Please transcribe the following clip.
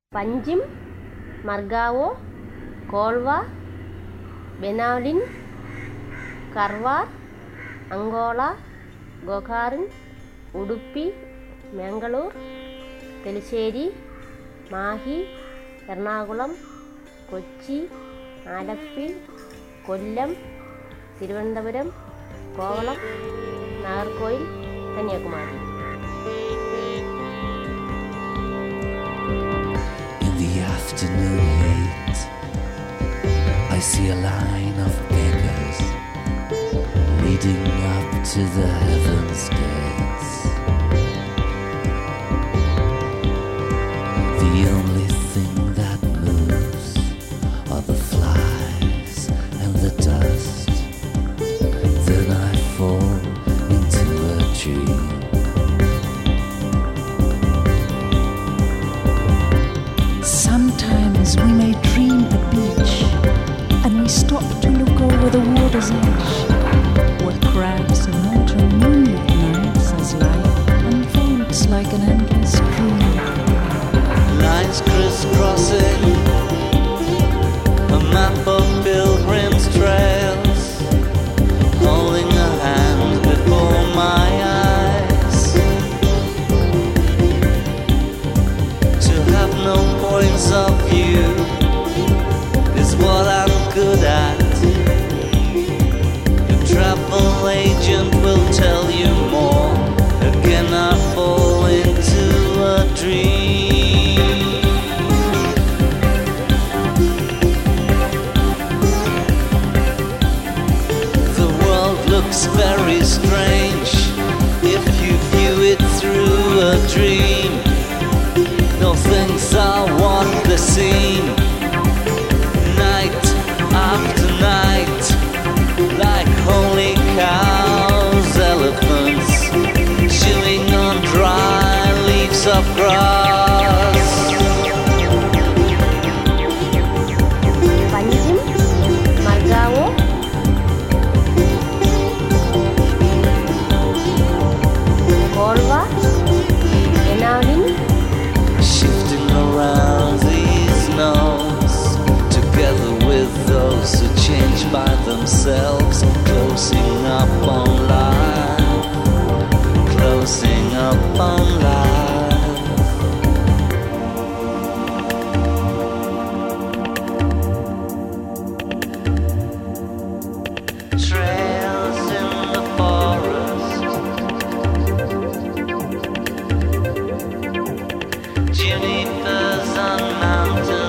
Panjim, Margao, Kolva, Benavlin, Karwar, Angola, Gokaran, Udupi, Mangalore, Telisheri, Mahi, Ernakulam, Kochi, Alappi, Kollam, Thiruvananthapuram, Kovalam, Nagarkoil, Kanyakumari. In the afternoon heat, I see a line of beggars leading up to the heaven's gates. The only thing that moves are the flies and the dust. Then I fall into a dream. Sometimes we may dream a beach, and we stop to look over the water's edge, where crabs and autumn moonlit nights as life unfolds like an endless dream. Lines crisscrossing a map of pilgrims' trails, holding a hand before my eyes. To have no points of view is what I'm good at. The travel agent will tell you more. Again I fall into a dream. The world looks very strange if you view it through a dream. No things are what they seem. Night after night, like holy cows, elephants chewing on dry leaves of grass. Panjim, Margao, Kolva, Benavlin, Shifting around these nodes, together with those who change by themselves, closing up on life, closing up on life. Trails in the forest, junipers on mountains.